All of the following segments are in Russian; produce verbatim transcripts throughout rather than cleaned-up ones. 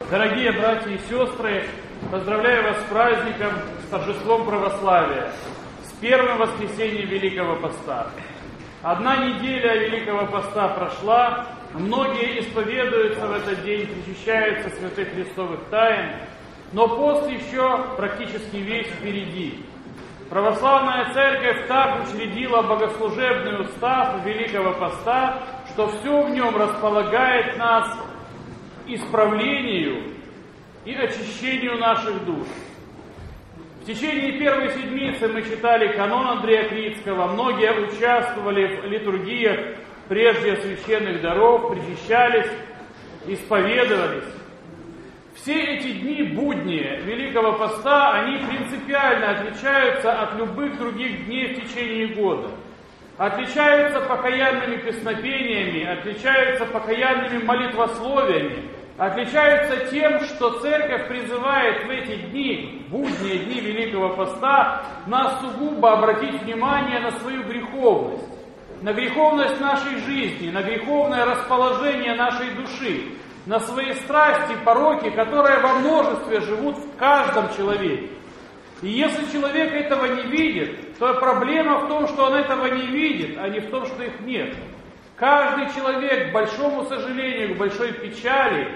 Дорогие братья и сестры, поздравляю вас с праздником, с торжеством православия, с первым воскресеньем Великого Поста. Одна неделя Великого Поста прошла, многие исповедуются в этот день, причащаются святых христовых тайн, но пост еще практически весь впереди. Православная Церковь так учредила богослужебный устав Великого Поста, что все в нем располагает нас исправлению и очищению наших душ. В течение первой седмицы мы читали канон Андрея Критского, многие участвовали в литургиях прежде священных даров, причащались, исповедовались. Все эти дни, будни Великого Поста, они принципиально отличаются от любых других дней в течение года. Отличаются покаянными песнопениями, отличаются покаянными молитвословиями, отличаются тем, что Церковь призывает в эти дни, будние дни Великого Поста, нас сугубо обратить внимание на свою греховность, на греховность нашей жизни, на греховное расположение нашей души, на свои страсти, пороки, которые во множестве живут в каждом человеке. И если человек этого не видит, то проблема в том, что он этого не видит, а не в том, что их нет. Каждый человек, к большому сожалению, к большой печали,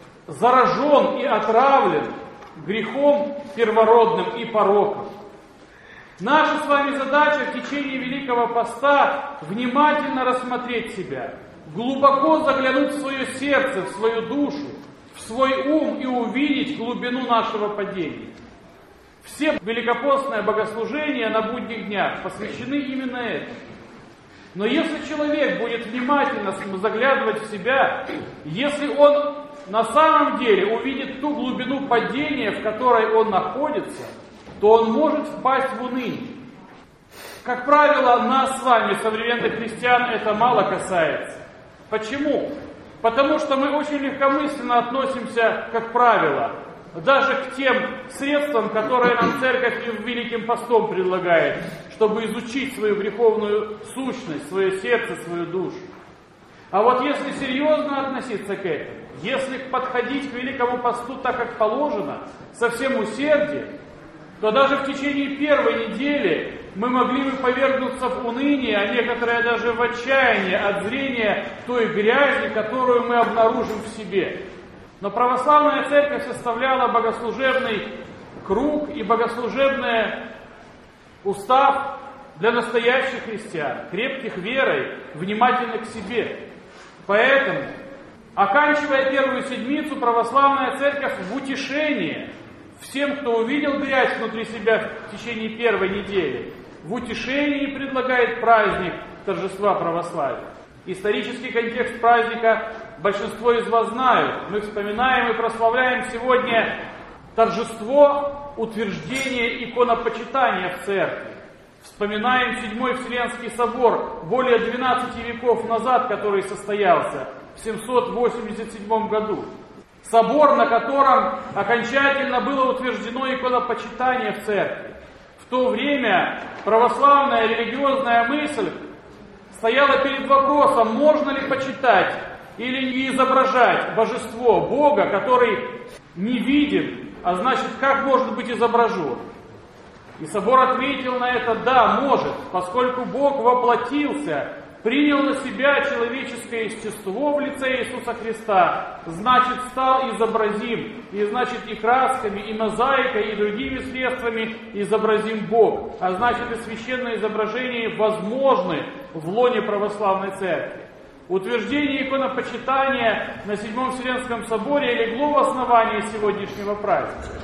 заражен и отравлен грехом первородным и пороком. Наша с вами задача в течение Великого Поста внимательно рассмотреть себя, глубоко заглянуть в свое сердце, в свою душу, в свой ум и увидеть глубину нашего падения. Все великопостные богослужения на будних днях посвящены именно этому. Но если человек будет внимательно заглядывать в себя, если он на самом деле увидит ту глубину падения, в которой он находится, то он может впасть в уныние. Как правило, нас с вами, современных христиан, это мало касается. Почему? Потому что мы очень легкомысленно относимся, как правило, даже к тем средствам, которые нам Церковь Великим Постом предлагает, чтобы изучить свою греховную сущность, свое сердце, свою душу. А вот если серьезно относиться к этому, если подходить к Великому Посту так, как положено, со всем усердием, то даже в течение первой недели мы могли бы повергнуться в уныние, а некоторые даже в отчаяние от зрения той грязи, которую мы обнаружим в себе. Но православная Церковь составляла богослужебный круг и богослужебный устав для настоящих христиан, крепких верой, внимательных к себе. Поэтому, оканчивая первую седмицу, православная Церковь в утешение всем, кто увидел грязь внутри себя в течение первой недели, в утешении предлагает праздник торжества православия. Исторический контекст праздника большинство из вас знают. Мы вспоминаем и прославляем сегодня торжество утверждения иконопочитания в церкви. Вспоминаем Седьмой Вселенский собор более двенадцати веков назад, который состоялся в семьсот восемьдесят седьмом году. Собор, на котором окончательно было утверждено иконопочитание в церкви. В то время православная религиозная мысль стояла перед вопросом, можно ли почитать или не изображать божество, Бога, который не виден, а значит, как может быть изображен? И собор ответил на это: да, может, поскольку Бог воплотился, принял на себя человеческое естество в лице Иисуса Христа, значит, стал изобразим, и значит, и красками, и мозаикой, и другими средствами изобразим Бог, а значит, и священное изображение возможны в лоне православной церкви. Утверждение иконопочитания на Седьмом Вселенском соборе легло в основании сегодняшнего праздника.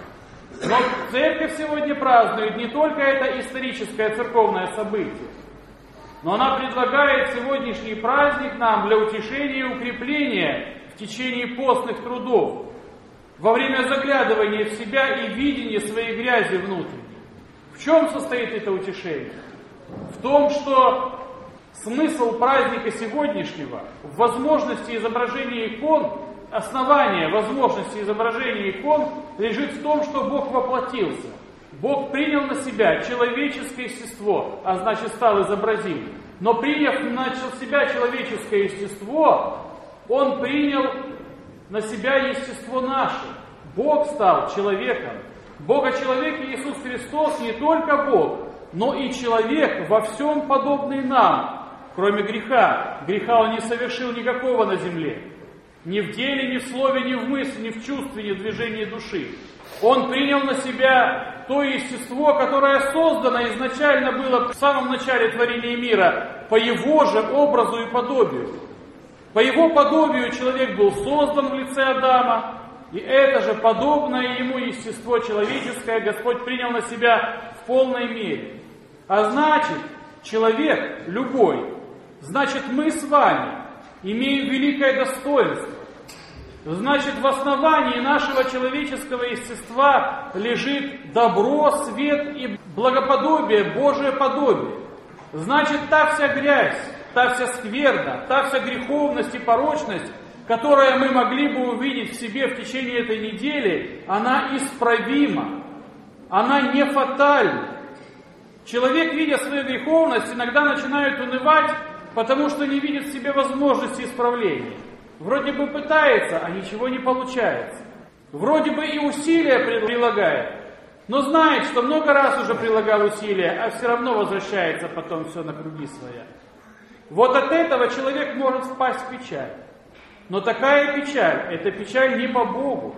Но церковь сегодня празднует не только это историческое церковное событие, но она предлагает сегодняшний праздник нам для утешения и укрепления в течение постных трудов, во время заглядывания в себя и видения своей грязи внутренней. В чем состоит это утешение? В том, что смысл праздника сегодняшнего в возможности изображения икон, основание возможности изображения икон лежит в том, что Бог воплотился. Бог принял на себя человеческое естество, а значит стал изобразим. Но приняв на себя человеческое естество, Он принял на себя естество наше. Бог стал человеком. Бога-человек Иисус Христос не только Бог, но и человек во всем подобный нам, кроме греха. Греха Он не совершил никакого на земле. Ни в деле, ни в слове, ни в мысли, ни в чувстве, ни в движении души. Он принял на себя то естество, которое создано изначально было в самом начале творения мира, по Его же образу и подобию. По Его подобию человек был создан в лице Адама, и это же подобное Ему естество человеческое Господь принял на себя в полной мере. А значит, человек любой, значит мы с вами имеем великое достоинство. Значит, в основании нашего человеческого естества лежит добро, свет и благоподобие, Божие подобие. Значит, та вся грязь, та вся скверна, та вся греховность и порочность, которую мы могли бы увидеть в себе в течение этой недели, она исправима, она не фатальна. Человек, видя свою греховность, иногда начинает унывать, потому что не видит в себе возможности исправления. Вроде бы пытается, а ничего не получается. Вроде бы и усилия прилагает, но знает, что много раз уже прилагал усилия, а все равно возвращается потом все на круги своя. Вот от этого человек может впасть в печаль. Но такая печаль, это печаль не по Богу.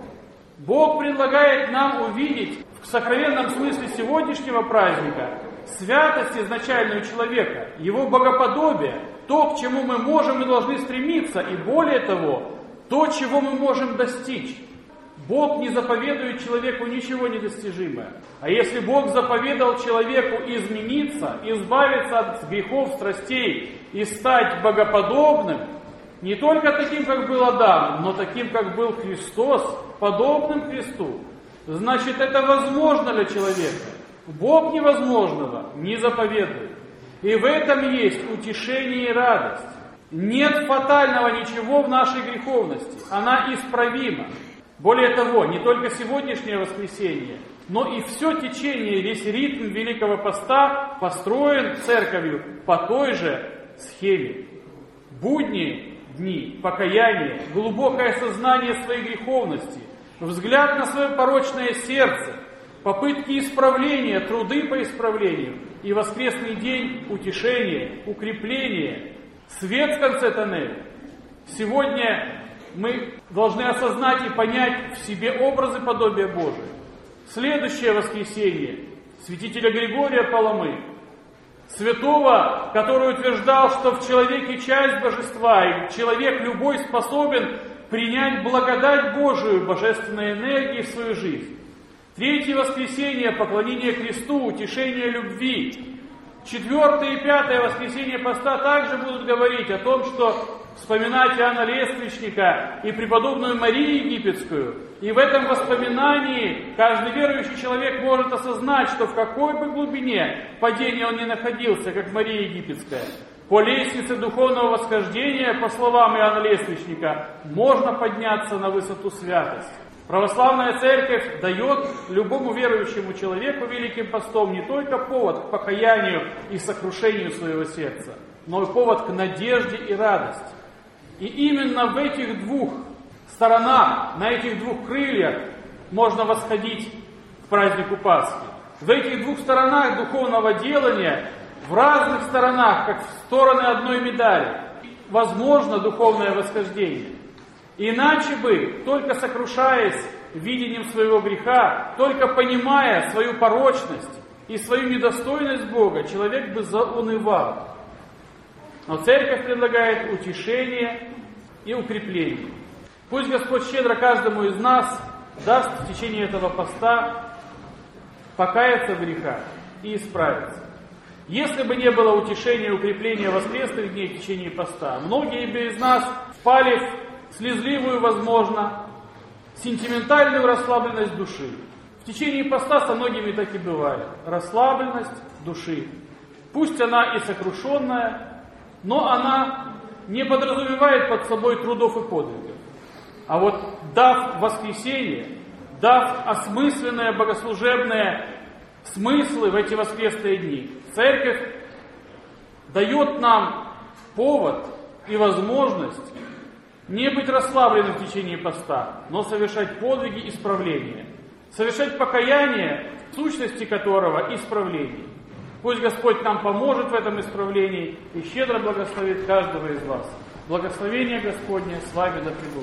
Бог предлагает нам увидеть в сокровенном смысле сегодняшнего праздника святость изначального человека, его богоподобие, то, к чему мы можем и должны стремиться, и более того, то, чего мы можем достичь. Бог не заповедует человеку ничего недостижимое. А если Бог заповедал человеку измениться, избавиться от грехов, страстей и стать богоподобным, не только таким, как был Адам, но таким, как был Христос, подобным Христу, значит, это возможно для человека. Бог невозможного не заповедует. И в этом есть утешение и радость. Нет фатального ничего в нашей греховности. Она исправима. Более того, не только сегодняшнее воскресенье, но и все течение, весь ритм Великого Поста построен церковью по той же схеме. Будни, дни, покаяние, глубокое сознание своей греховности, взгляд на свое порочное сердце, попытки исправления, труды по исправлению и воскресный день утешение, укрепление, свет в конце тоннеля. Сегодня мы должны осознать и понять в себе образы подобия Божия. Следующее воскресенье святителя Григория Паламы, святого, который утверждал, что в человеке часть божества, и человек любой способен принять благодать Божию, божественной энергии в свою жизнь. Третье воскресенье – поклонение Христу, утешение любви. Четвертое и пятое воскресенье поста также будут говорить о том, что вспоминать Иоанна Лествичника и преподобную Марию Египетскую. И в этом воспоминании каждый верующий человек может осознать, что в какой бы глубине падения он ни находился, как Мария Египетская, по лестнице духовного восхождения, по словам Иоанна Лествичника, можно подняться на высоту святости. Православная Церковь дает любому верующему человеку Великим Постом не только повод к покаянию и сокрушению своего сердца, но и повод к надежде и радости. И именно в этих двух сторонах, на этих двух крыльях можно восходить к празднику Пасхи. В этих двух сторонах духовного делания, в разных сторонах, как в стороны одной медали, возможно духовное восхождение. Иначе бы, только сокрушаясь видением своего греха, только понимая свою порочность и свою недостойность Бога, человек бы заунывал. Но Церковь предлагает утешение и укрепление. Пусть Господь щедро каждому из нас даст в течение этого поста покаяться в грехах и исправиться. Если бы не было утешения и укрепления воскресных дней в течение поста, многие бы из нас впали в слезливую, возможно, сентиментальную расслабленность души. В течение поста со многими так и бывает. Расслабленность души. Пусть она и сокрушенная, но она не подразумевает под собой трудов и подвигов. А вот дав воскресенье, дав осмысленные богослужебные смыслы в эти воскресные дни, Церковь дает нам повод и возможность Не быть расслабленным в течение поста, но совершать подвиги исправления. Совершать покаяние, в сущности которого исправление. Пусть Господь нам поможет в этом исправлении и щедро благословит каждого из вас. Благословение Господне с вами да пребудет.